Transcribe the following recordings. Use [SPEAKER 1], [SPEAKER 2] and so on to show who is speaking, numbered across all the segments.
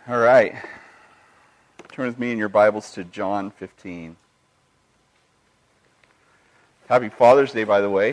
[SPEAKER 1] All right. Turn with me in your Bibles to John 15. Happy Father's Day, by the way.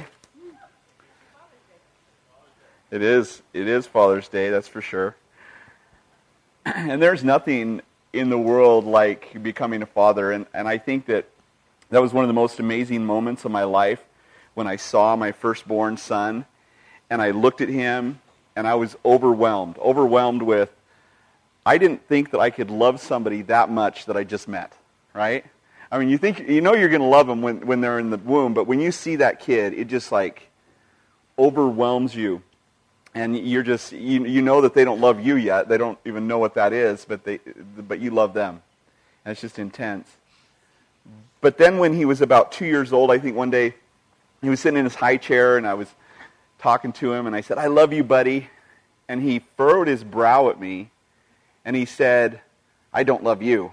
[SPEAKER 1] It is Father's Day, that's for sure. And there's nothing in the world like becoming a father. And I think that was one of the most amazing moments of my life when I saw my firstborn son. And I looked at him and I was overwhelmed with, I didn't think that I could love somebody that much that I just met, right? I mean, you know you're going to love them when they're in the womb, but when you see that kid, it just like overwhelms you. And you're just, you know that they don't love you yet. They don't even know what that is, but you love them. And it's just intense. But then when he was about 2 years old, I think one day, he was sitting in his high chair and I was talking to him and I said, "I love you, buddy." And he furrowed his brow at me and he said, "I don't love you."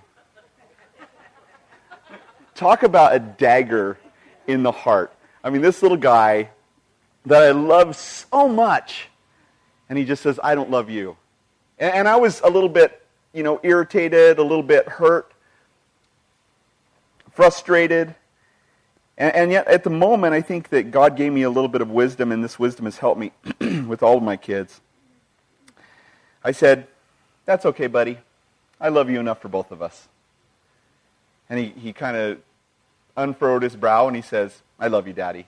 [SPEAKER 1] Talk about a dagger in the heart. I mean, this little guy that I love so much, and he just says, "I don't love you." And I was a little bit, irritated, a little bit hurt, frustrated. And yet, at the moment, I think that God gave me a little bit of wisdom, and this wisdom has helped me with all of my kids. I said, "That's okay, buddy. I love you enough for both of us." And he kind of unfurrowed his brow, and he says, "I love you, Daddy."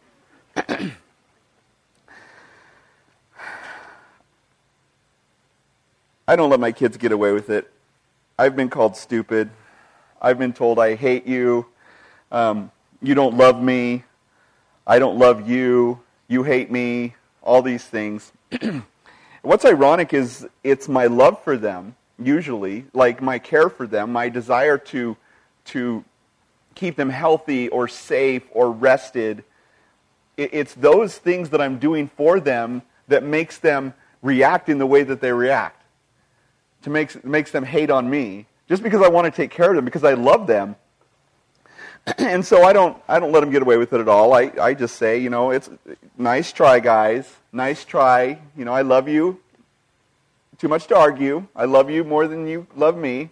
[SPEAKER 1] I don't let my kids get away with it. I've been called stupid. I've been told I hate you. You don't love me. I don't love you. You hate me. All these things. What's ironic is it's my love for them, usually, like my care for them, my desire to keep them healthy or safe or rested. It's those things that I'm doing for them that makes them react in the way that they react. Makes them hate on me just because I want to take care of them, because I love them. And so I don't let them get away with it at all. I just say, it's nice try, guys. Nice try. I love you. Too much to argue. I love you more than you love me.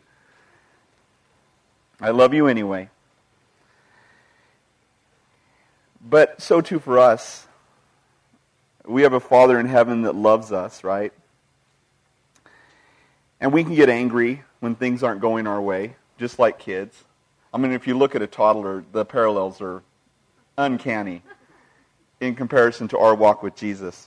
[SPEAKER 1] I love you anyway. But so too for us. We have a Father in heaven that loves us, right? And we can get angry when things aren't going our way, just like kids. I mean, if you look at a toddler, the parallels are uncanny in comparison to our walk with Jesus.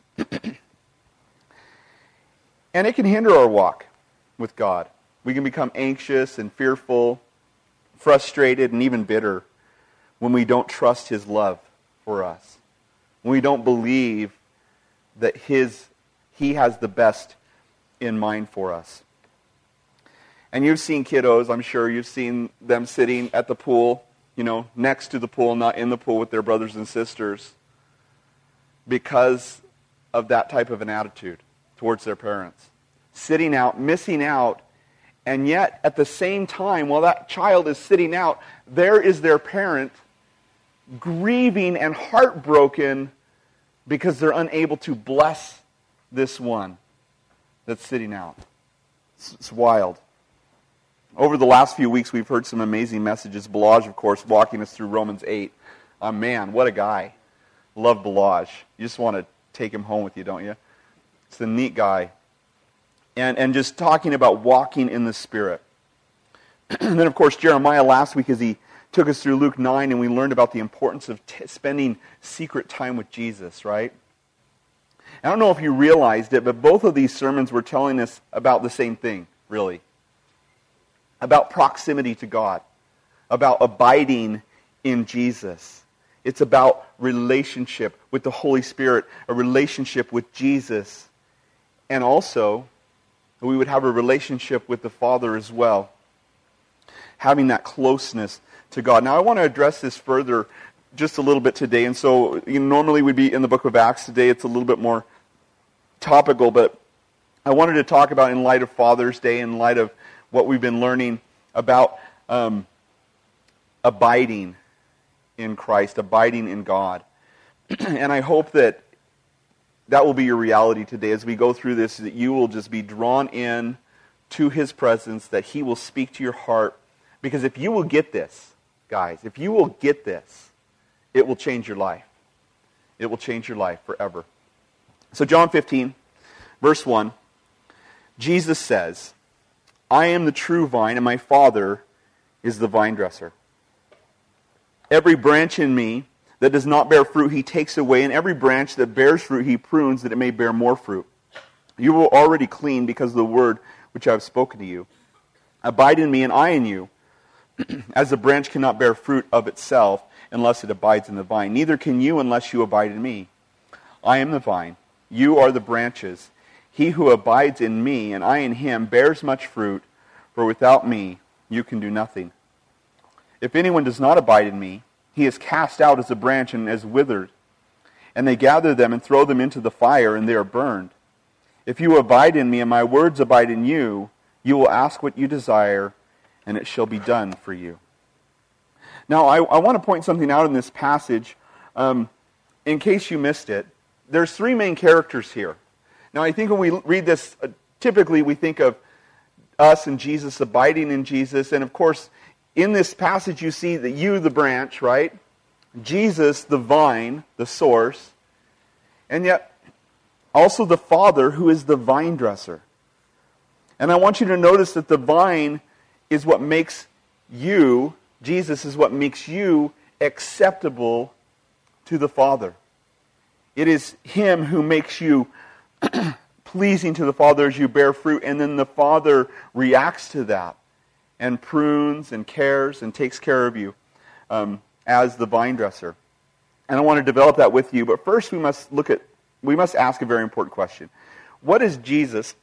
[SPEAKER 1] And it can hinder our walk with God. We can become anxious and fearful, frustrated, and even bitter when we don't trust His love for us. When we don't believe that He has the best in mind for us. And you've seen kiddos, I'm sure you've seen them sitting at the pool, next to the pool, not in the pool with their brothers and sisters, because of that type of an attitude towards their parents. Sitting out, missing out, and yet at the same time, while that child is sitting out, there is their parent grieving and heartbroken because they're unable to bless this one that's sitting out. It's wild. Over the last few weeks, we've heard some amazing messages. Balaj, of course, walking us through Romans 8. Man, what a guy. Love Balaj. You just want to take him home with you, don't you? It's a neat guy. And just talking about walking in the Spirit. And then, of course, Jeremiah last week, as he took us through Luke 9, and we learned about the importance of spending secret time with Jesus, right? I don't know if you realized it, but both of these sermons were telling us about the same thing, really. About proximity to God, about abiding in Jesus. It's about relationship with the Holy Spirit, a relationship with Jesus, and also we would have a relationship with the Father as well, having that closeness to God. Now I want to address this further just a little bit today, and so normally we'd be in the book of Acts. Today it's a little bit more topical, but I wanted to talk about, in light of Father's Day, in light of what we've been learning about abiding in Christ, abiding in God. And I hope that will be your reality today as we go through this, that you will just be drawn in to his presence, that he will speak to your heart. Because if you will get this, guys, if you will get this, it will change your life. It will change your life forever. So John 15, verse 1, Jesus says, I am the true vine, and my Father is the vine dresser. Every branch in me that does not bear fruit, he takes away, and every branch that bears fruit, he prunes, that it may bear more fruit. You are already clean because of the word which I have spoken to you. Abide in me, and I in you. As the branch cannot bear fruit of itself unless it abides in the vine, neither can you unless you abide in me. I am the vine, you are the branches. He who abides in me, and I in him, bears much fruit, for without me you can do nothing. If anyone does not abide in me, he is cast out as a branch and is withered, and they gather them and throw them into the fire, and they are burned. If you abide in me, and my words abide in you, you will ask what you desire, and it shall be done for you. Now, I want to point something out in this passage. In case you missed it, there's three main characters here. Now, I think when we read this, typically we think of us and Jesus, abiding in Jesus. And of course, in this passage you see that you, the branch, right? Jesus, the vine, the source. And yet, also the Father, who is the vine dresser. And I want you to notice that the vine is what makes you, Jesus is what makes you acceptable to the Father. It is Him who makes you pleasing to the Father as you bear fruit, and then the Father reacts to that and prunes and cares and takes care of you as the vine dresser. And I want to develop that with you, but first we must ask a very important question. What does Jesus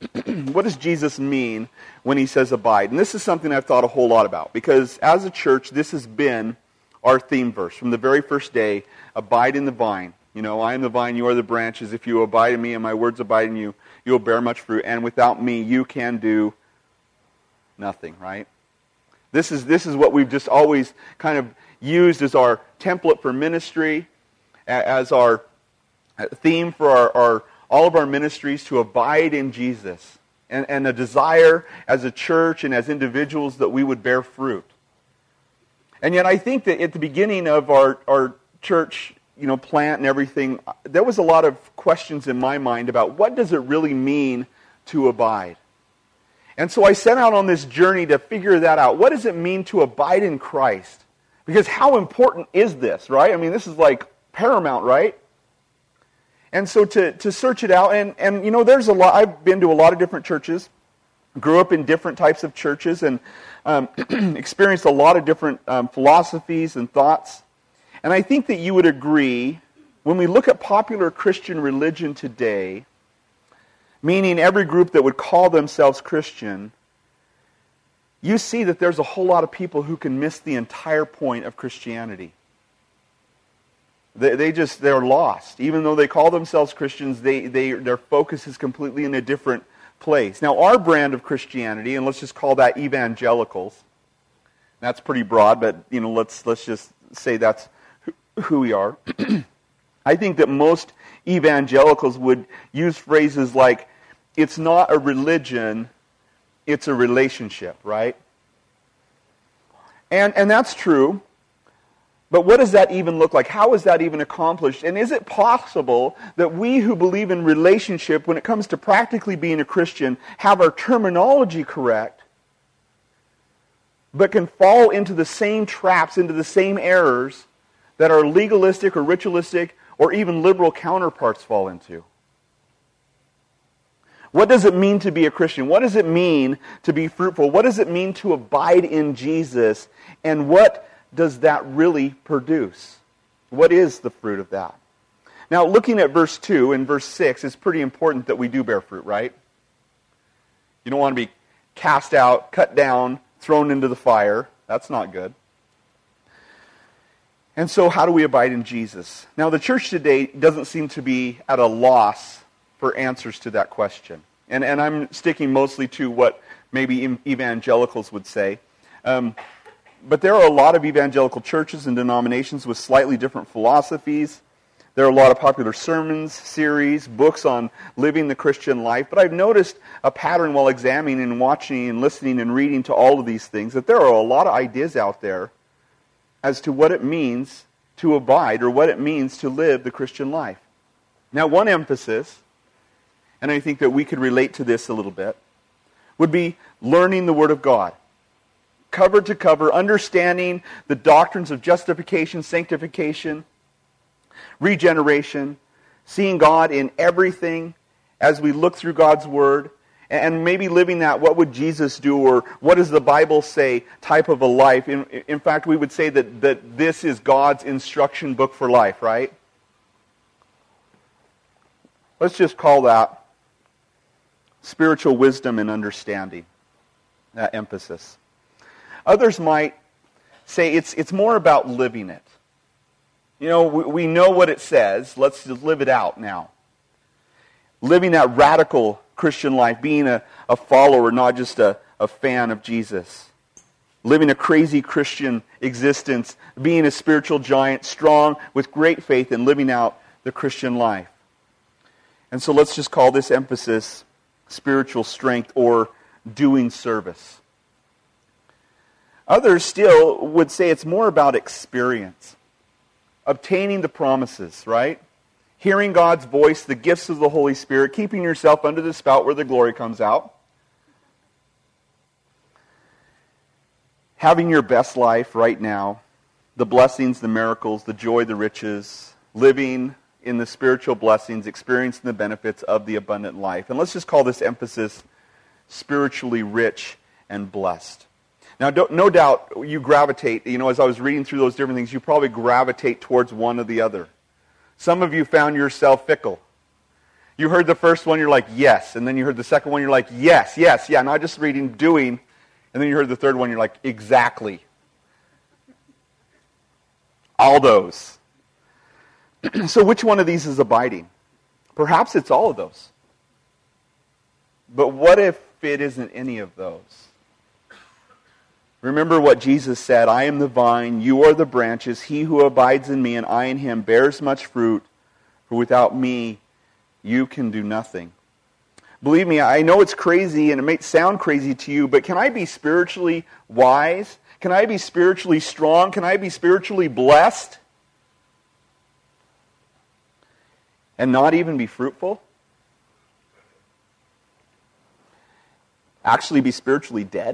[SPEAKER 1] mean when he says abide? And this is something I've thought a whole lot about, because as a church, this has been our theme verse from the very first day. Abide in the vine. You know, I am the vine, you are the branches. If you abide in me and my words abide in you, you will bear much fruit. And without me, you can do nothing, right? This is what we've just always kind of used as our template for ministry, as our theme for all of our ministries, to abide in Jesus, and a desire as a church and as individuals that we would bear fruit. And yet I think that at the beginning of our church, plant and everything, there was a lot of questions in my mind about what does it really mean to abide. And so I set out on this journey to figure that out. What does it mean to abide in Christ? Because how important is this, right? I mean, this is like paramount, right? And so to search it out, and there's a lot. I've been to a lot of different churches, grew up in different types of churches, and experienced a lot of different philosophies and thoughts. And I think that you would agree, when we look at popular Christian religion today, meaning every group that would call themselves Christian, you see that there's a whole lot of people who can miss the entire point of Christianity. They're lost. Even though they call themselves Christians, their focus is completely in a different place. Now, our brand of Christianity, and let's just call that evangelicals. That's pretty broad, but let's just say that's who we are. I think that most evangelicals would use phrases like, it's not a religion, it's a relationship, right? And that's true. But what does that even look like? How is that even accomplished? And is it possible that we who believe in relationship, when it comes to practically being a Christian, have our terminology correct, but can fall into the same traps, into the same errors that our legalistic or ritualistic or even liberal counterparts fall into? What does it mean to be a Christian? What does it mean to be fruitful? What does it mean to abide in Jesus? And what does that really produce? What is the fruit of that? Now, looking at verse 2 and verse 6, it's pretty important that we do bear fruit, right? You don't want to be cast out, cut down, thrown into the fire. That's not good. And so how do we abide in Jesus? Now, the church today doesn't seem to be at a loss for answers to that question. And I'm sticking mostly to what maybe evangelicals would say. But there are a lot of evangelical churches and denominations with slightly different philosophies, There are a lot of popular sermons, series, books on living the Christian life. But I've noticed a pattern while examining and watching and listening and reading to all of these things, that there are a lot of ideas out there as to what it means to abide or what it means to live the Christian life. Now, one emphasis, and I think that we could relate to this a little bit, would be learning the Word of God. Cover to cover, understanding the doctrines of justification, sanctification, regeneration, seeing God in everything as we look through God's Word, and maybe living that what would Jesus do or what does the Bible say type of a life. In fact, we would say that this is God's instruction book for life, right? Let's just call that spiritual wisdom and understanding, that emphasis. Others might say it's more about living it. You know, we know what it says. Let's just live it out now. Living that radical Christian life, being a follower, not just a fan of Jesus. Living a crazy Christian existence, being a spiritual giant, strong with great faith and living out the Christian life. And so let's just call this emphasis spiritual strength or doing service. Others still would say it's more about experience. Obtaining the promises, right? Hearing God's voice, the gifts of the Holy Spirit, keeping yourself under the spout where the glory comes out. Having your best life right now, the blessings, the miracles, the joy, the riches, living in the spiritual blessings, experiencing the benefits of the abundant life. And let's just call this emphasis spiritually rich and blessed. Now, no doubt you gravitate, as I was reading through those different things, you probably gravitate towards one or the other. Some of you found yourself fickle. You heard the first one, you're like, yes. And then you heard the second one, you're like, yes, yeah. Not just reading, doing. And then you heard the third one, you're like, exactly. All those. So which one of these is abiding? Perhaps it's all of those. But what if it isn't any of those? Remember what Jesus said, I am the vine, you are the branches. He who abides in me and I in him bears much fruit, for without me you can do nothing. Believe me, I know it's crazy and it may sound crazy to you, but can I be spiritually wise? Can I be spiritually strong? Can I be spiritually blessed? And not even be fruitful? Actually be spiritually dead?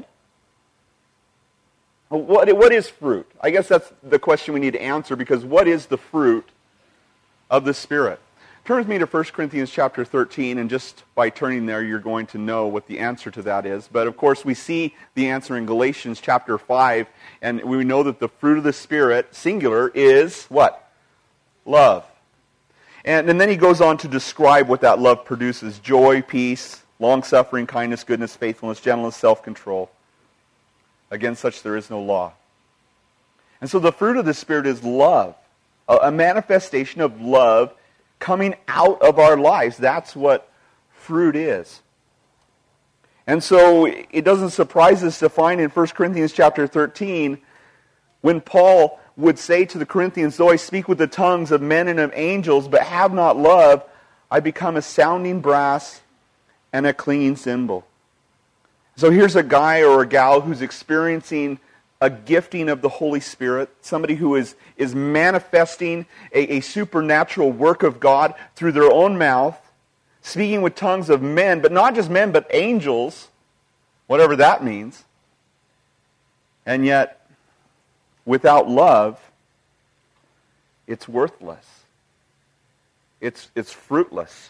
[SPEAKER 1] What is fruit? I guess that's the question we need to answer, because what is the fruit of the Spirit? Turn with me to 1 Corinthians chapter 13, and just by turning there, you're going to know what the answer to that is. But of course, we see the answer in Galatians chapter 5, and we know that the fruit of the Spirit, singular, is what? Love. And then he goes on to describe what that love produces. Joy, peace, long-suffering, kindness, goodness, faithfulness, gentleness, self-control. Against such there is no law. And so the fruit of the Spirit is love. A manifestation of love coming out of our lives. That's what fruit is. And so it doesn't surprise us to find in 1 Corinthians chapter 13, when Paul would say to the Corinthians, though I speak with the tongues of men and of angels, but have not love, I become a sounding brass and a clinging cymbal. So here's a guy or a gal who's experiencing a gifting of the Holy Spirit, somebody who is manifesting a supernatural work of God through their own mouth, speaking with tongues of men, but not just men, but angels, whatever that means. And yet, without love, it's worthless. It's fruitless.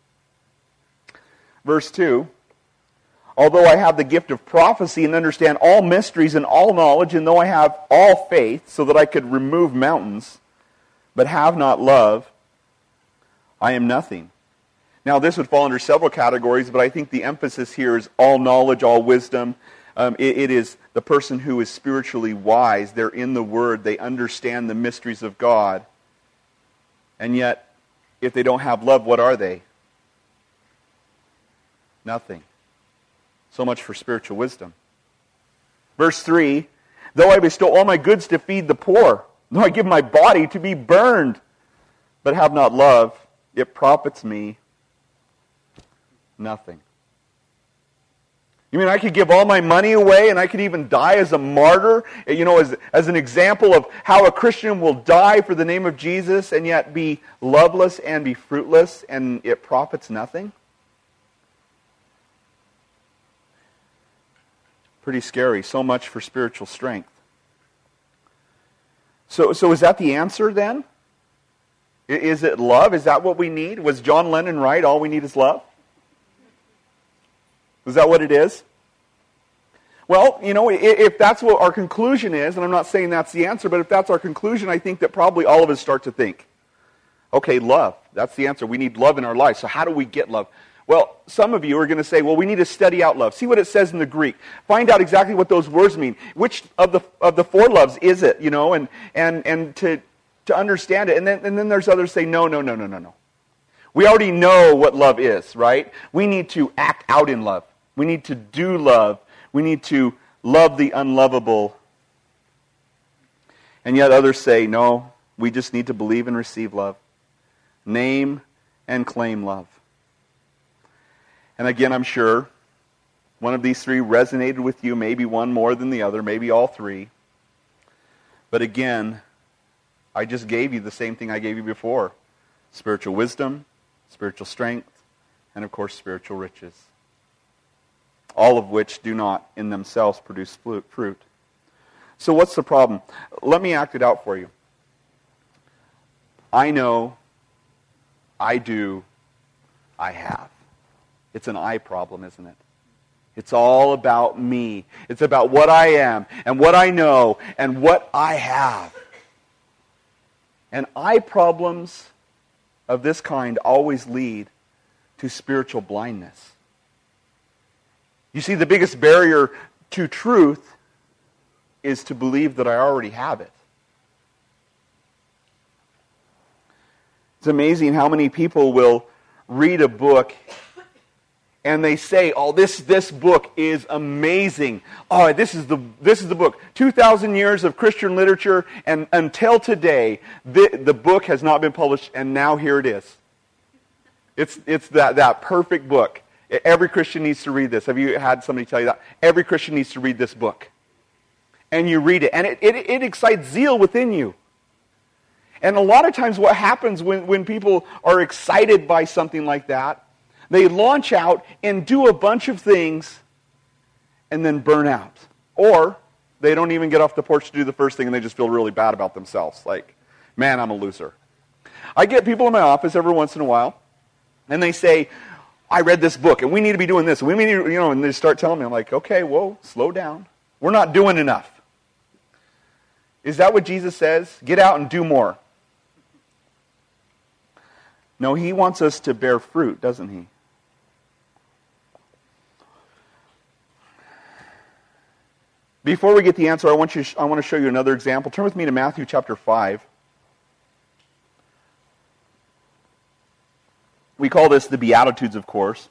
[SPEAKER 1] Verse 2, although I have the gift of prophecy and understand all mysteries and all knowledge, and though I have all faith so that I could remove mountains, but have not love, I am nothing. Now this would fall under several categories, but I think the emphasis here is all knowledge, all wisdom. It is the person who is spiritually wise. They're in the Word. They understand the mysteries of God. And yet, if they don't have love, what are they? Nothing. So much for spiritual wisdom. Verse 3, though I bestow all my goods to feed the poor, though I give my body to be burned but have not love, it profits me nothing. You mean I could give all my money away and I could even die as a martyr, as an example of how a Christian will die for the name of Jesus and yet be loveless and be fruitless and it profits nothing? Pretty scary. So much for spiritual strength. So is that the answer then? Is it love? Is that what we need? Was John Lennon right? All we need is love? Is that what it is? Well, if that's what our conclusion is, and I'm not saying that's the answer, but if that's our conclusion, I think that probably all of us start to think, okay, love, that's the answer. We need love in our life. So how do we get love? Well, some of you are going to say, well, we need to study out love. See what it says in the Greek. Find out exactly what those words mean. Which of the four loves is it, and to understand it. And then there's others say, no. We already know what love is, right? We need to act out in love. We need to do love. We need to love the unlovable. And yet others say, no, we just need to believe and receive love. Name and claim love. And again, I'm sure one of these three resonated with you, maybe one more than the other, maybe all three. But again, I just gave you the same thing I gave you before. Spiritual wisdom, spiritual strength, and of course spiritual riches. All of which do not in themselves produce fruit. So what's the problem? Let me act it out for you. I know, I do, I have. It's an I problem, isn't it? It's all about me. It's about what I am and what I know and what I have. And I problems of this kind always lead to spiritual blindness. You see, the biggest barrier to truth is to believe that I already have it. It's amazing how many people will read a book and they say, oh, this book is amazing. Oh, this is the book. 2,000 years of Christian literature, and until today, the book has not been published, and now here it is. It's that perfect book. Every Christian needs to read this. Have you had somebody tell you that? Every Christian needs to read this book. And you read it, and it excites zeal within you. And a lot of times what happens when people are excited by something like that, they launch out and do a bunch of things and then burn out. Or they don't even get off the porch to do the first thing and they just feel really bad about themselves. Like, man, I'm a loser. I get people in my office every once in a while and they say, I read this book and we need to be doing this. We need to, and they start telling me, I'm like, okay, whoa, slow down. We're not doing enough. Is that what Jesus says? Get out and do more. No, he wants us to bear fruit, doesn't he? Before we get the answer, I want to show you another example. Turn with me to Matthew chapter 5. We call this the Beatitudes, of course.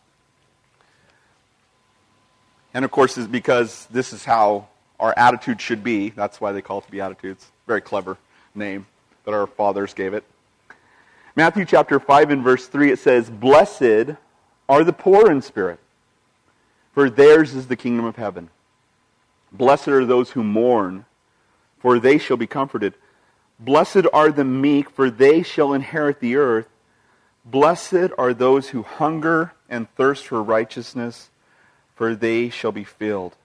[SPEAKER 1] And of course, it's because this is how our attitude should be. That's why they call it the Beatitudes. Very clever name that our fathers gave it. Matthew chapter 5 and verse 3, it says, Blessed are the poor in spirit, for theirs is the kingdom of heaven. Blessed are those who mourn, for they shall be comforted. Blessed are the meek, for they shall inherit the earth. Blessed are those who hunger and thirst for righteousness, for they shall be filled.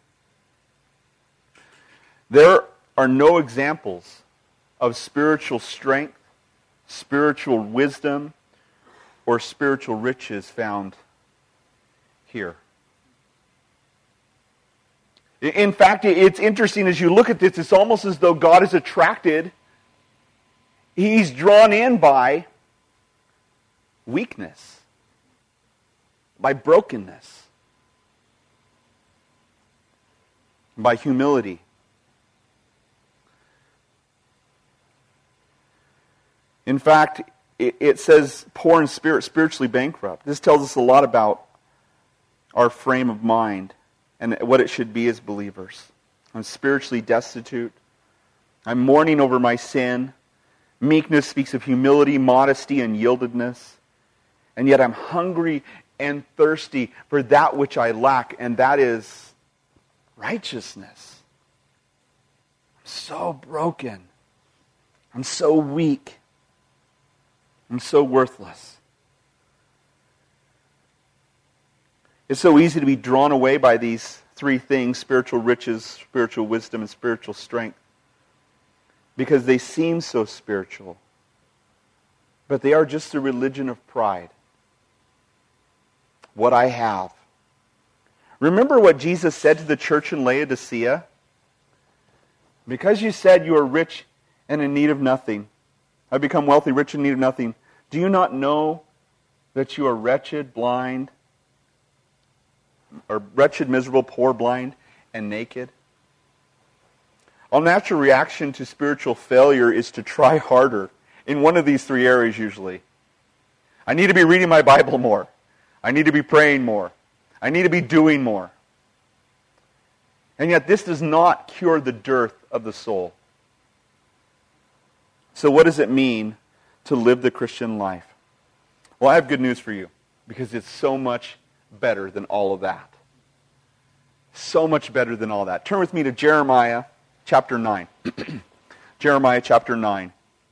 [SPEAKER 1] There are no examples of spiritual strength, spiritual wisdom, or spiritual riches found here. In fact, it's interesting as you look at this, it's almost as though God is attracted, he's drawn in by weakness, by brokenness, by humility. In fact, it says poor in spirit, spiritually bankrupt. This tells us a lot about our frame of mind and what it should be as believers. I'm spiritually destitute. I'm mourning over my sin. Meekness speaks of humility, modesty, and yieldedness. And yet I'm hungry and thirsty for that which I lack, and that is righteousness. I'm so broken. I'm so weak. I'm so worthless. It's so easy to be drawn away by these three things: spiritual riches, spiritual wisdom, and spiritual strength, because they seem so spiritual. But they are just the religion of pride. What I have. Remember what Jesus said to the church in Laodicea? Because you said you are rich and in need of nothing, I've become wealthy, rich, and in need of nothing. Do you not know that you are wretched, blind, or wretched, miserable, poor, blind, and naked? Our natural reaction to spiritual failure is to try harder in one of these three areas usually. I need to be reading my Bible more. I need to be praying more. I need to be doing more. And yet this does not cure the dearth of the soul. So what does it mean to live the Christian life? Well, I have good news for you, because it's so much better than all of that. So much better than all that. Turn with me to Jeremiah chapter 9. Jeremiah chapter 9.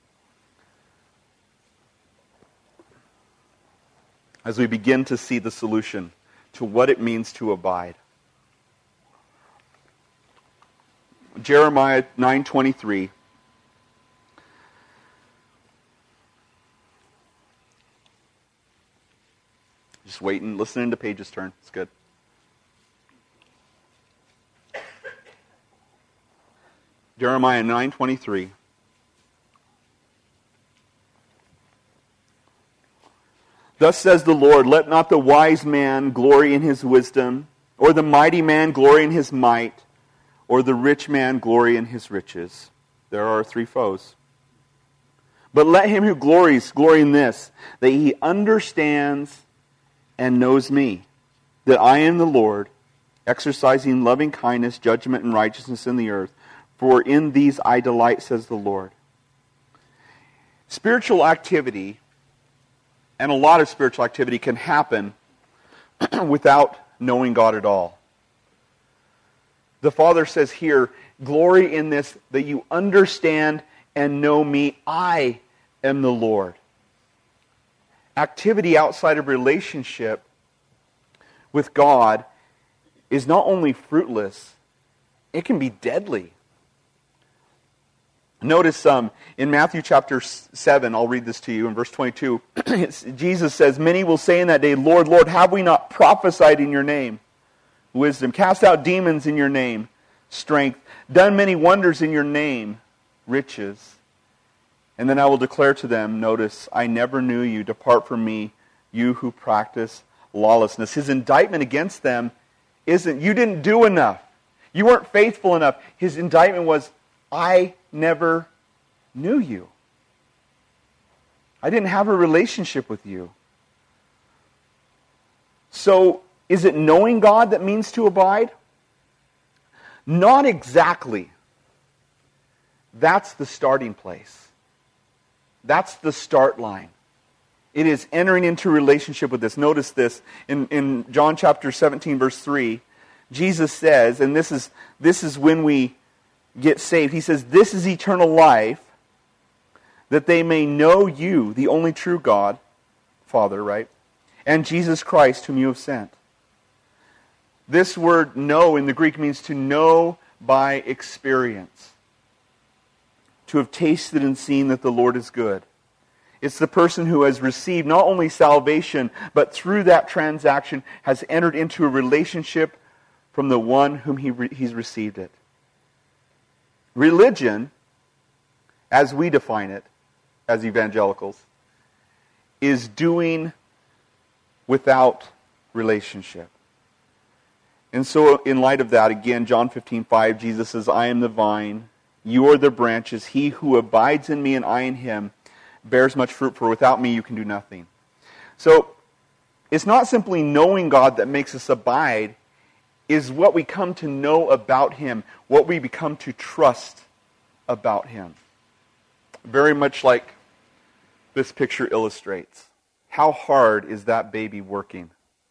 [SPEAKER 1] As we begin to see the solution to what it means to abide. Jeremiah 9:23. Just waiting, listening to pages turn. It's good. Jeremiah 9:23. Thus says the Lord, let not the wise man glory in his wisdom, or the mighty man glory in his might, or the rich man glory in his riches. There are our three foes. But let him who glories glory in this, that he understands and knows me, that I am the Lord, exercising loving kindness, judgment, and righteousness in the earth. For in these I delight, says the Lord. Spiritual activity, and a lot of spiritual activity, can happen without knowing God at all. The Father says here, glory in this, that you understand and know me. I am the Lord. Activity outside of relationship with God is not only fruitless, it can be deadly. Notice in Matthew chapter 7, I'll read this to you in verse 22. Jesus says, many will say in that day, Lord, Lord, have we not prophesied in your name? Wisdom. Cast out demons in your name. Strength. Done many wonders in your name. Riches. And then I will declare to them, notice, I never knew you. Depart from me, you who practice lawlessness. His indictment against them isn't, you didn't do enough. You weren't faithful enough. His indictment was, I never knew you. I didn't have a relationship with you. So, is it knowing God that means to abide? Not exactly. That's the starting place. That's the start line. It is entering into relationship with this. Notice this in John chapter 17, verse 3. Jesus says, and this is when we get saved. He says, this is eternal life, that they may know you, the only true God, Father, right? And Jesus Christ, whom you have sent. This word know in the Greek means to know by experience. To have tasted and seen that the Lord is good. It's the person who has received not only salvation, but through that transaction has entered into a relationship from the one whom he's received it. Religion, as we define it, as evangelicals, is doing without relationship. And so in light of that, again, John 15:5, Jesus says, I am the vine, you are the branches. He who abides in me and I in him bears much fruit, for without me you can do nothing. So it's not simply knowing God that makes us abide, is what we come to know about him, what we become to trust about him. Very much like this picture illustrates. How hard is that baby working?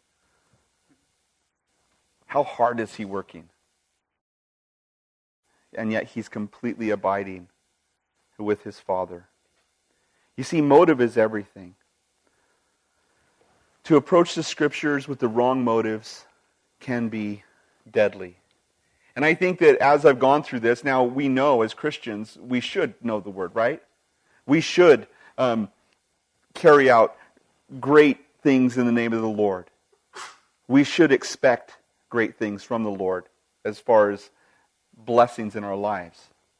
[SPEAKER 1] How hard is he working? And yet he's completely abiding with his Father. You see, motive is everything. To approach the Scriptures with the wrong motives can be deadly. And I think that as I've gone through this, now we know as Christians, we should know the Word, right? We should carry out great things in the name of the Lord. We should expect great things from the Lord as far as blessings in our lives.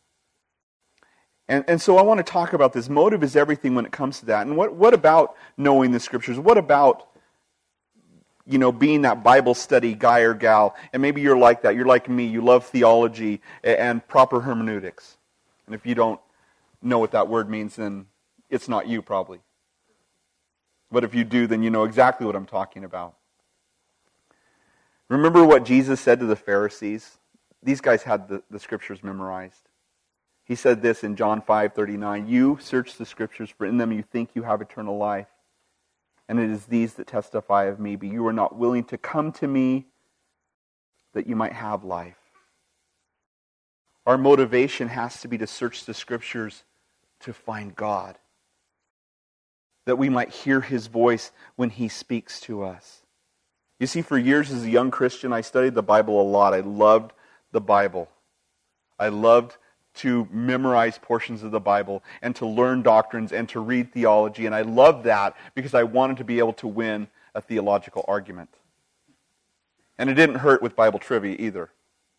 [SPEAKER 1] And so I want to talk about this. Motive is everything when it comes to that. And what about knowing the Scriptures? What about, being that Bible study guy or gal? And maybe you're like that. You're like me. You love theology and proper hermeneutics. And if you don't know what that word means, then it's not you probably. But if you do, then you know exactly what I'm talking about. Remember what Jesus said to the Pharisees? These guys had the Scriptures memorized. He said this in John 5:39, "You search the Scriptures, for in them you think you have eternal life. And it is these that testify of me, but you are not willing to come to me that you might have life." Our motivation has to be to search the Scriptures to find God, that we might hear His voice when He speaks to us. You see, for years as a young Christian, I studied the Bible a lot. I loved the Bible. I loved to memorize portions of the Bible and to learn doctrines and to read theology. And I loved that because I wanted to be able to win a theological argument. And it didn't hurt with Bible trivia either.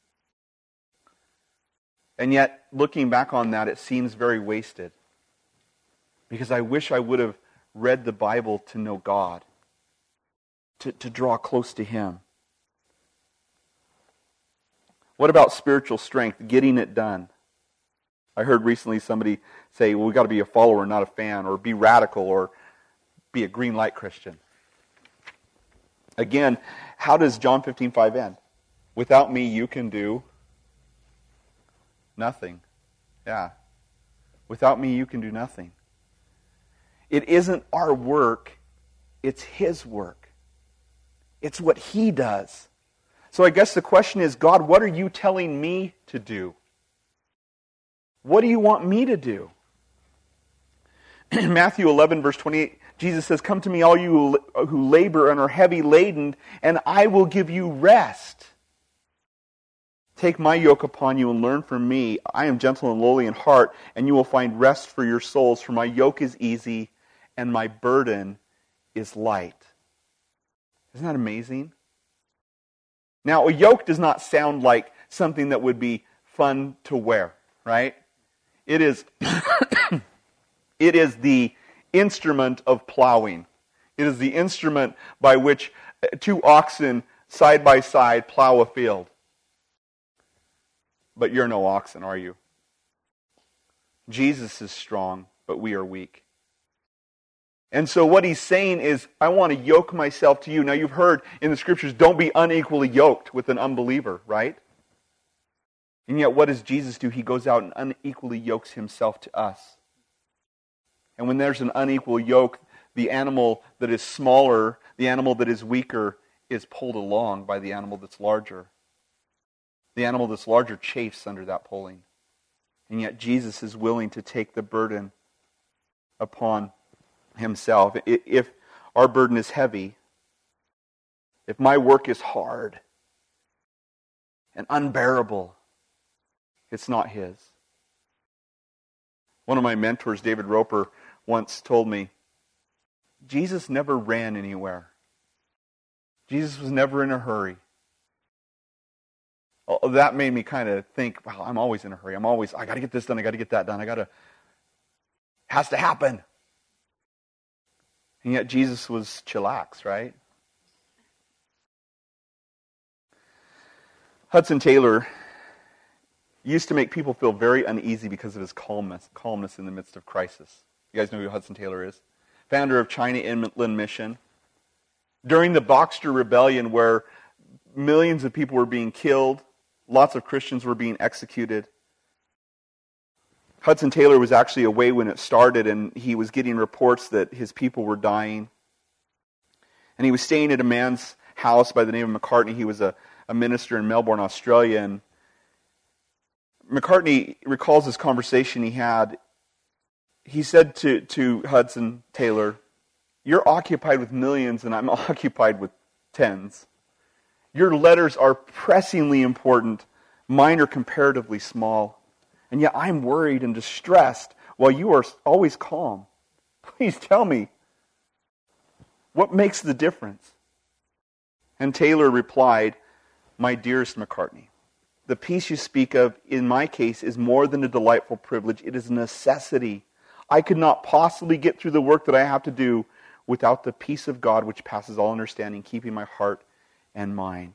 [SPEAKER 1] And yet, looking back on that, it seems very wasted. Because I wish I would have read the Bible to know God, to draw close to Him. What about spiritual strength, getting it done? I heard recently somebody say, well, we've got to be a follower, not a fan, or be radical, or be a green light Christian. Again, how does John 15:5 end? Without me, you can do nothing. Yeah. Without me, you can do nothing. It isn't our work, it's His work. It's what He does. So I guess the question is, God, what are you telling me to do? What do you want me to do? In Matthew 11, verse 28, Jesus says, "Come to me, all you who labor and are heavy laden, and I will give you rest. Take my yoke upon you and learn from me. I am gentle and lowly in heart, and you will find rest for your souls. For my yoke is easy, and my burden is light." Isn't that amazing? Now, a yoke does not sound like something that would be fun to wear, right? It is, it is the instrument of plowing. It is the instrument by which two oxen side by side plow a field. But you're no oxen, are you? Jesus is strong, but we are weak. And so what He's saying is, I want to yoke myself to you. Now you've heard in the Scriptures, don't be unequally yoked with an unbeliever, right? And yet what does Jesus do? He goes out and unequally yokes Himself to us. And when there's an unequal yoke, the animal that is smaller, the animal that is weaker, is pulled along by the animal that's larger. The animal that's larger chafes under that pulling. And yet Jesus is willing to take the burden upon Himself. If our burden is heavy, if my work is hard and unbearable, it's not His. One of my mentors, David Roper, once told me, Jesus never ran anywhere. Jesus was never in a hurry. That made me kind of think, wow, I'm always in a hurry. I got to get this done, I got to get that done, has to happen. And yet Jesus was chillax, right? Hudson Taylor used to make people feel very uneasy because of his calmness in the midst of crisis. You guys know who Hudson Taylor is? Founder of China Inland Mission. During the Boxer Rebellion, where millions of people were being killed, lots of Christians were being executed, Hudson Taylor was actually away when it started, and he was getting reports that his people were dying. And he was staying at a man's house by the name of McCartney. He was a minister in Melbourne, Australia. And McCartney recalls this conversation he had. He said to Hudson Taylor, "You're occupied with millions and I'm occupied with tens. Your letters are pressingly important. Mine are comparatively small. And yet I'm worried and distressed while you are always calm. Please tell me, what makes the difference?" And Taylor replied, "My dearest McCartney, the peace you speak of, in my case, is more than a delightful privilege. It is a necessity. I could not possibly get through the work that I have to do without the peace of God which passes all understanding, keeping my heart and mind."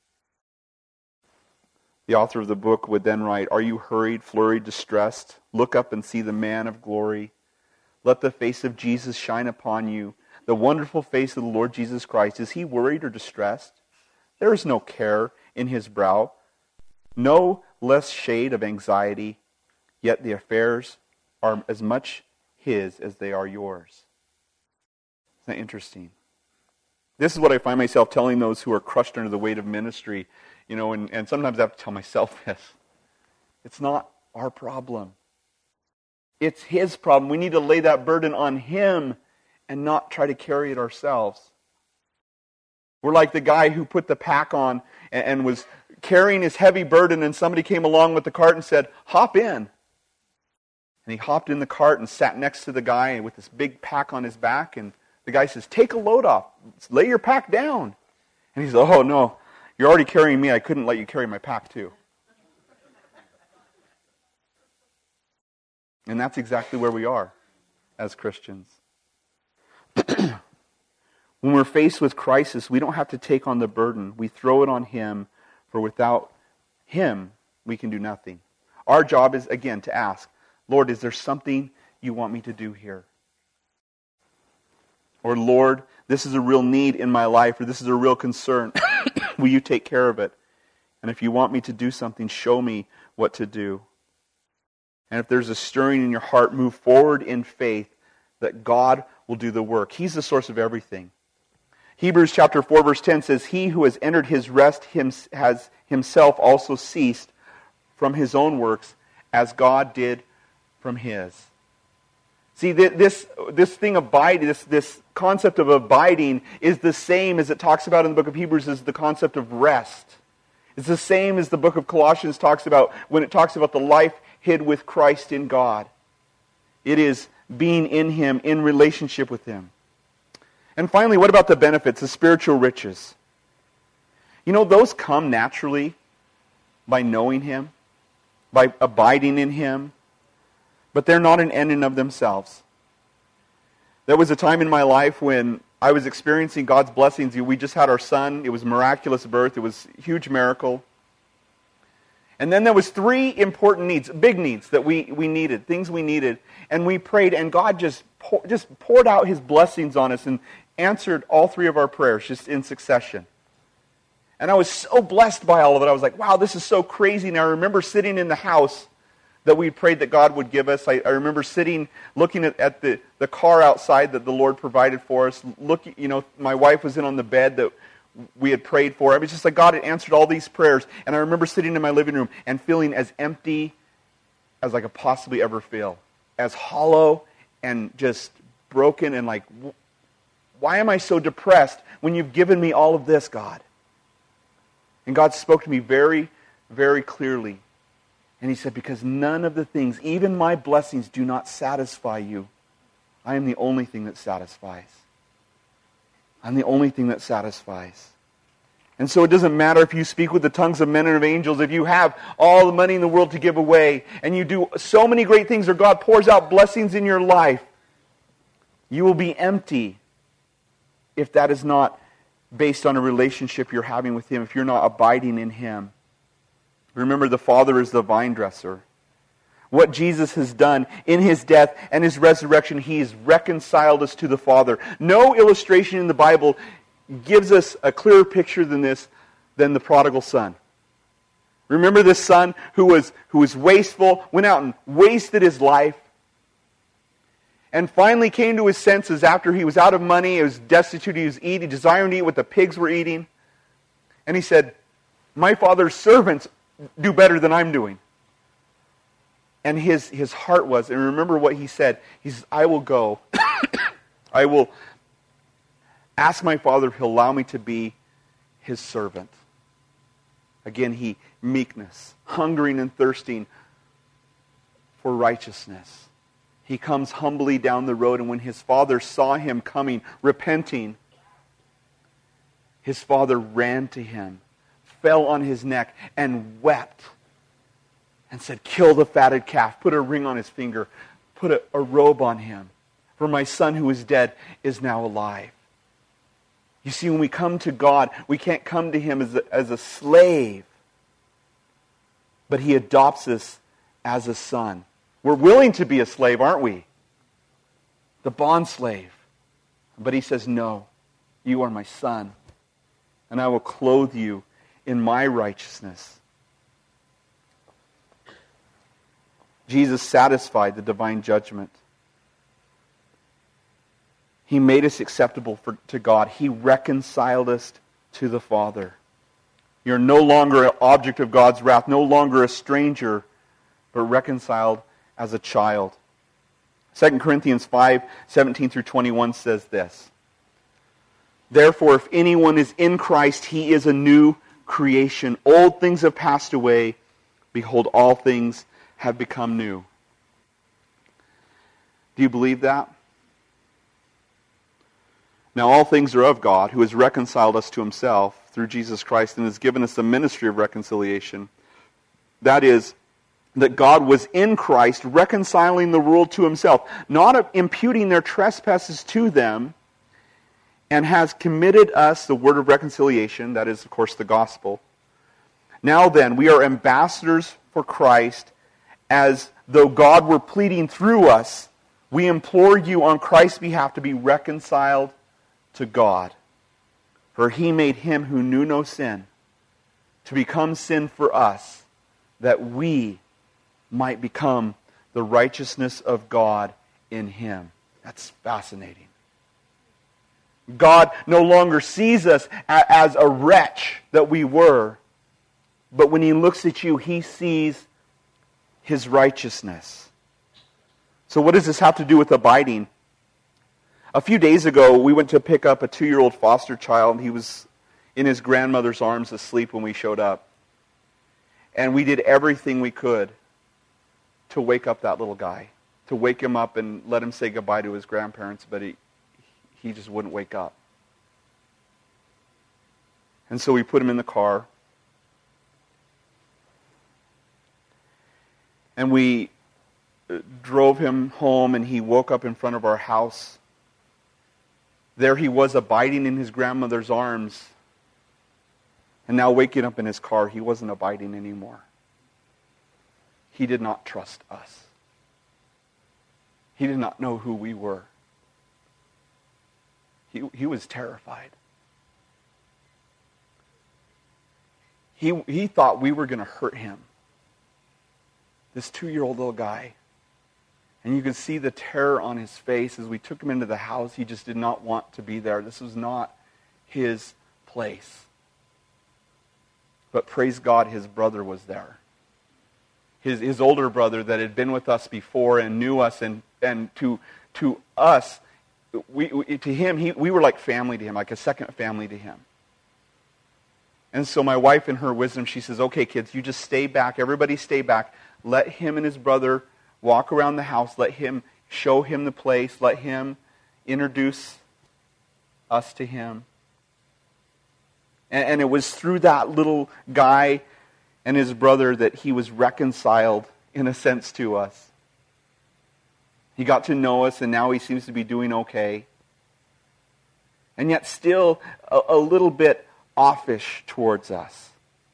[SPEAKER 1] The author of the book would then write, "Are you hurried, flurried, distressed? Look up and see the man of glory. Let the face of Jesus shine upon you, the wonderful face of the Lord Jesus Christ. Is he worried or distressed? There is no care in his brow, no less shade of anxiety, yet the affairs are as much his as they are yours." Isn't that interesting? This is what I find myself telling those who are crushed under the weight of ministry, and sometimes I have to tell myself this. It's not our problem. It's his problem. We need to lay that burden on him and not try to carry it ourselves. We're like the guy who put the pack on and was carrying his heavy burden, and somebody came along with the cart and said, "Hop in." And he hopped in the cart and sat next to the guy with this big pack on his back, and the guy says, "Take a load off. Lay your pack down." And he says, "Oh, no, you're already carrying me. I couldn't let you carry my pack too." And that's exactly where we are as Christians. When we're faced with crisis, we don't have to take on the burden. We throw it on him, for without him, we can do nothing. Our job is, again, to ask, "Lord, is there something you want me to do here?" Or, "Lord, this is a real need in my life," or "this is a real concern. Will you take care of it? And if you want me to do something, show me what to do." And if there's a stirring in your heart, move forward in faith that God will do the work. He's the source of everything. Hebrews chapter 4, verse 10 says, "He who has entered his rest has himself also ceased from his own works, as God did from his." See, this thing abiding, this concept of abiding is the same as it talks about in the book of Hebrews as the concept of rest. It's the same as the book of Colossians talks about when it talks about the life hid with Christ in God. It is being in him, in relationship with him. And finally, what about the benefits, the spiritual riches? Those come naturally by knowing him, by abiding in him, but they're not an end in of themselves. There was a time in my life when I was experiencing God's blessings. We just had our son. It was a miraculous birth. It was a huge miracle. And then there was 3 important needs, big needs that we needed, things we needed. And we prayed, and God just poured out his blessings on us and answered all 3 of our prayers just in succession. And I was so blessed by all of it. I was like, wow, this is so crazy. And I remember sitting in the house that we prayed that God would give us. I remember looking at the car outside that the Lord provided for us. My wife was in on the bed that we had prayed for. It was just like God had answered all these prayers. And I remember sitting in my living room and feeling as empty as I could possibly ever feel. As hollow and just broken and like, why am I so depressed when you've given me all of this, God? And God spoke to me very, very clearly. And he said, because none of the things, even my blessings, do not satisfy you. I am the only thing that satisfies. I'm the only thing that satisfies. And so it doesn't matter if you speak with the tongues of men and of angels, if you have all the money in the world to give away, and you do so many great things, or God pours out blessings in your life, you will be empty if that is not based on a relationship you're having with him, if you're not abiding in him. Remember, the Father is the vine dresser. What Jesus has done in his death and his resurrection, he has reconciled us to the Father. No illustration in the Bible gives us a clearer picture than this, than the prodigal son. Remember this son who was wasteful, went out and wasted his life, and finally came to his senses after he was out of money, he was destitute, he was eating, desiring to eat what the pigs were eating. And he said, my father's servants do better than I'm doing. And his heart was, and remember what he said, he says, I will go, I will ask my father if he'll allow me to be his servant. Again, meekness, hungering and thirsting for righteousness. He comes humbly down the road, and when his father saw him coming, repenting, his father ran to him, fell on his neck, and wept, and said, kill the fatted calf, put a ring on his finger, put a robe on him, for my son who is dead is now alive. You see, when we come to God, we can't come to him as a slave, but he adopts us as a son. We're willing to be a slave, aren't we? The bond slave. But he says, no, you are my son, and I will clothe you in my righteousness. Jesus satisfied the divine judgment. He made us acceptable to God. He reconciled us to the Father. You're no longer an object of God's wrath, no longer a stranger, but reconciled as a child. 2 Corinthians 5:17 through 21 says this. Therefore, if anyone is in Christ, he is a new creation. Old things have passed away. Behold, all things have become new. Do you believe that? Now all things are of God, who has reconciled us to himself through Jesus Christ and has given us the ministry of reconciliation. That is, that God was in Christ reconciling the world to himself, not imputing their trespasses to them, and has committed us the word of reconciliation, that is, of course, the gospel. Now then, we are ambassadors for Christ, as though God were pleading through us. We implore you on Christ's behalf to be reconciled to God. For he made him who knew no sin to become sin for us, that we might become the righteousness of God in him. That's fascinating. God no longer sees us as a wretch that we were, but when he looks at you, he sees his righteousness. So what does this have to do with abiding? A few days ago, we went to pick up a 2-year-old foster child. He was in his grandmother's arms asleep when we showed up. And we did everything we could to wake up that little guy, to wake him up and let him say goodbye to his grandparents, but he just wouldn't wake up. And so we put him in the car. And we drove him home, and he woke up in front of our house. There he was, abiding in his grandmother's arms. And now waking up in his car, he wasn't abiding anymore. He did not trust us. He did not know who we were. He was terrified. He thought we were going to hurt him. This 2-year-old little guy. And you could see the terror on his face as we took him into the house. He just did not want to be there. This was not his place. But praise God, his brother was there. His older brother that had been with us before and knew us, and to us, to him, we were like family to him, like a second family to him. And so my wife, in her wisdom, she says, okay, kids, you just stay back. Everybody stay back. Let him and his brother walk around the house. Let him show him the place. Let him introduce us to him. And it was through that little guy and his brother that he was reconciled, in a sense, to us. He got to know us, and now he seems to be doing okay. And yet still a little bit offish towards us.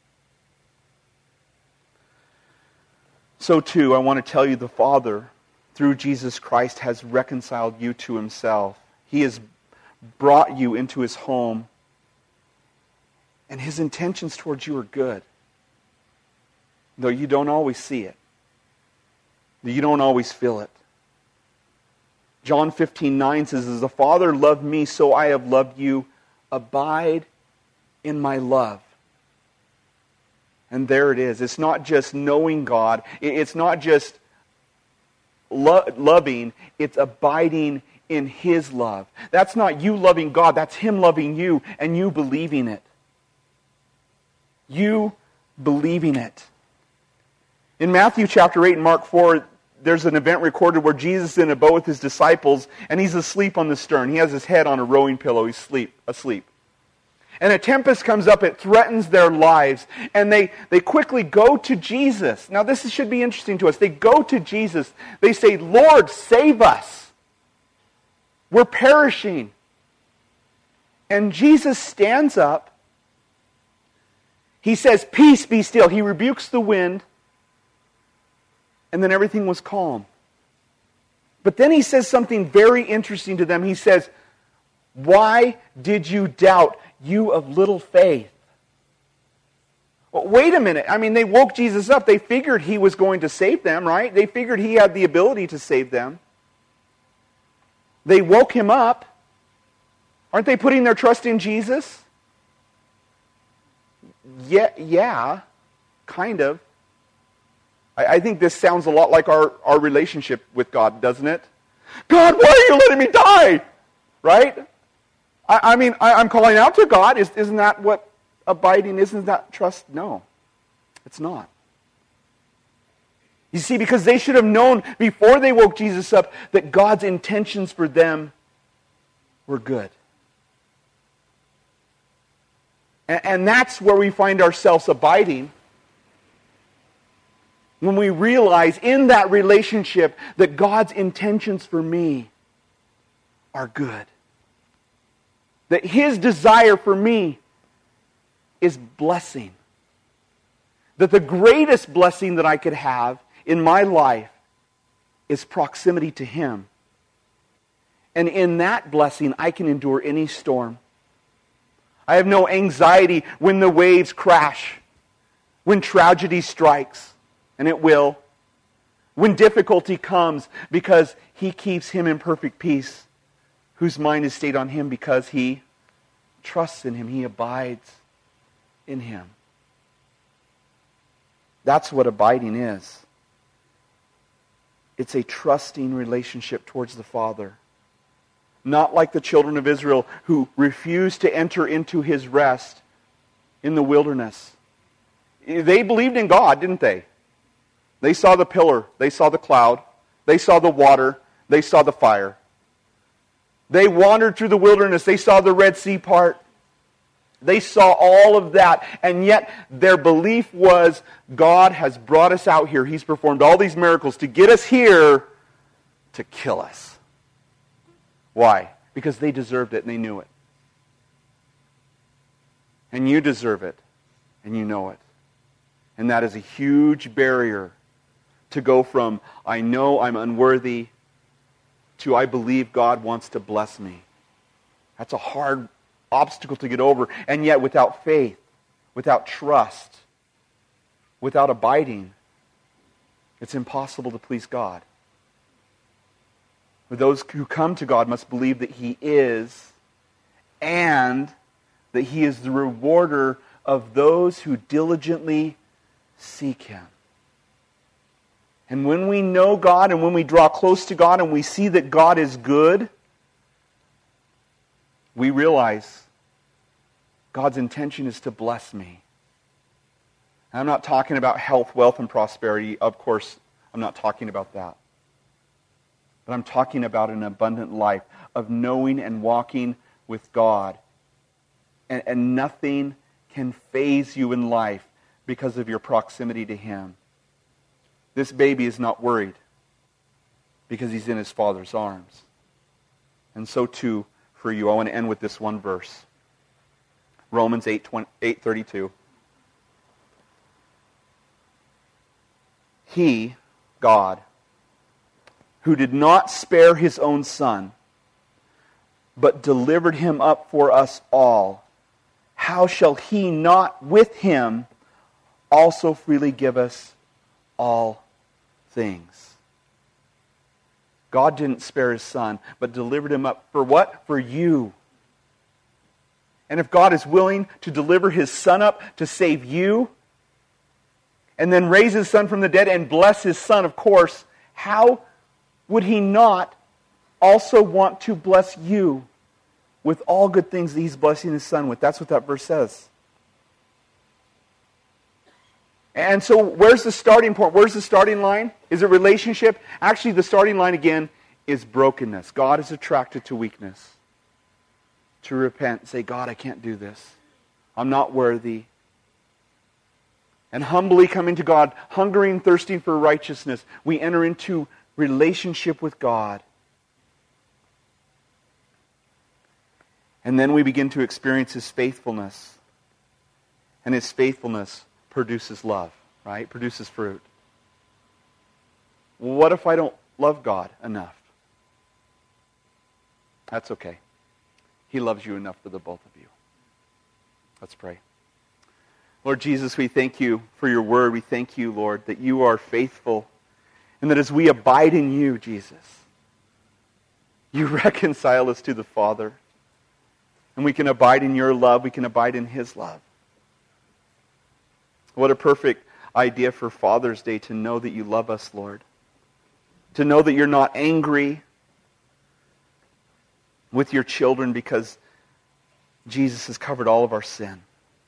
[SPEAKER 1] So too, I want to tell you, the Father, through Jesus Christ, has reconciled you to himself. He has brought you into his home. And his intentions towards you are good. though you don't always see it, though you don't always feel it. John 15:9 says, "As the Father loved me, so I have loved you. Abide in my love." And there it is. It's not just knowing God. It's not just loving. It's abiding in His love. That's not you loving God. That's Him loving you and you believing it. You believing it. In Matthew chapter 8 and Mark 4, there's an event recorded where Jesus is in a boat with His disciples and He's asleep on the stern. He has His head on a rowing pillow. He's asleep. And a tempest comes up. It threatens their lives. And they quickly go to Jesus. Now this should be interesting to us. They go to Jesus. They say, "Lord, save us. We're perishing." And Jesus stands up. He says, "Peace, be still." He rebukes the wind. And then everything was calm. But then He says something very interesting to them. He says, "Why did you doubt, you of little faith?" Well, wait a minute. I mean, they woke Jesus up. They figured He was going to save them, right? They figured He had the ability to save them. They woke Him up. Aren't they putting their trust in Jesus? Yeah, kind of. I think this sounds a lot like our relationship with God, doesn't it? "God, why are you letting me die?" Right? I mean, I'm calling out to God. Isn't that what abiding is? Isn't that trust? No, it's not. You see, because they should have known before they woke Jesus up that God's intentions for them were good. And that's where we find ourselves abiding. When we realize in that relationship that God's intentions for me are good. That His desire for me is blessing. That the greatest blessing that I could have in my life is proximity to Him. And in that blessing, I can endure any storm. I have no anxiety when the waves crash, when tragedy strikes, and it will, when difficulty comes, because He keeps him in perfect peace, whose mind is stayed on Him because he trusts in Him. He abides in Him. That's what abiding is. It's a trusting relationship towards the Father. Not like the children of Israel who refused to enter into His rest in the wilderness. They believed in God, didn't they? They saw the pillar. They saw the cloud. They saw the water. They saw the fire. They wandered through the wilderness. They saw the Red Sea part. They saw all of that. And yet their belief was, God has brought us out here. He's performed all these miracles to get us here to kill us. Why? Because they deserved it and they knew it. And you deserve it and you know it. And that is a huge barrier to go from, I know I'm unworthy, to I believe God wants to bless me. That's a hard obstacle to get over. And yet without faith, without trust, without abiding, it's impossible to please God. Those who come to God must believe that He is, and that He is the rewarder of those who diligently seek Him. And when we know God and when we draw close to God and we see that God is good, we realize God's intention is to bless me. And I'm not talking about health, wealth, and prosperity. Of course, I'm not talking about that. But I'm talking about an abundant life of knowing and walking with God. And nothing can faze you in life because of your proximity to Him. This baby is not worried because he's in his Father's arms. And so too for you. I want to end with this one verse. Romans 8:32. He, God, who did not spare His own Son, but delivered Him up for us all, how shall He not with Him also freely give us all things. God didn't spare his Son, but delivered him up for what? For you. And if God is willing to deliver his Son up to save you, and then raise his Son from the dead and bless his Son, of course, how would he not also want to bless you with all good things that he's blessing his Son with? That's what that verse says. And so where's the starting point? Where's the starting line? Is it relationship? Actually, the starting line again is brokenness. God is attracted to weakness. To repent, say, God, I can't do this. I'm not worthy. And humbly coming to God, hungering and thirsting for righteousness, we enter into relationship with God. And then we begin to experience his faithfulness. And his faithfulness produces love, right? Produces fruit. Well, what if I don't love God enough? That's okay. He loves you enough for the both of you. Let's pray. Lord Jesus, we thank you for your word. We thank you, Lord, that you are faithful. And that as we abide in you, Jesus, you reconcile us to the Father. And we can abide in your love. We can abide in his love. What a perfect idea for Father's Day to know that you love us, Lord. To know that you're not angry with your children because Jesus has covered all of our sin.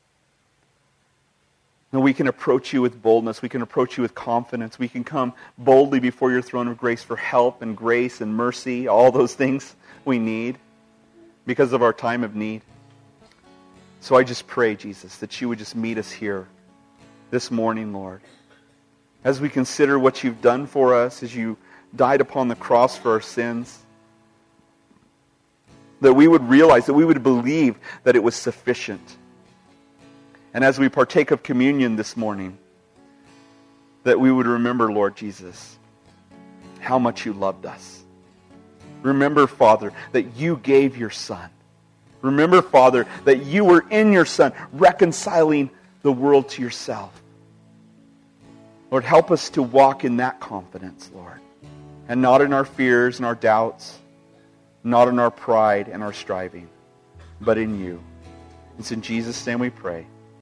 [SPEAKER 1] And we can approach you with boldness. We can approach you with confidence. We can come boldly before your throne of grace for help and grace and mercy, all those things we need because of our time of need. So I just pray, Jesus, that you would just meet us here this morning, Lord. As we consider what you've done for us, as you died upon the cross for our sins, that we would realize, that we would believe that it was sufficient. And as we partake of communion this morning, that we would remember, Lord Jesus, how much you loved us. Remember, Father, that you gave your Son. Remember, Father, that you were in your Son, reconciling the world to yourself. Lord, help us to walk in that confidence, Lord, and not in our fears and our doubts, not in our pride and our striving, but in you. It's in Jesus' name we pray.